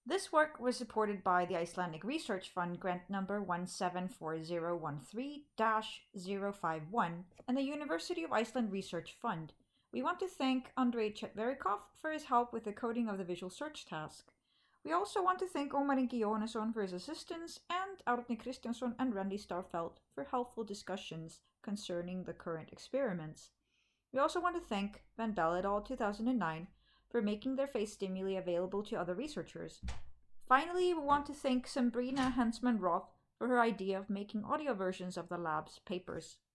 This work was supported by the Icelandic Research Fund grant number 174013-051 and the University of Iceland Research Fund. We want to thank Andrei Chetverikov for his help with the coding of the visual search task. We also want to thank Omar Ingi Johannesson for his assistance and Árni Kristjánsson and Randy Starfelt for helpful discussions concerning the current experiments. We also want to thank Van Bell et al. 2009 for making their face stimuli available to other researchers. Finally, we want to thank Sabrina Hansman Roth for her idea of making audio versions of the lab's papers.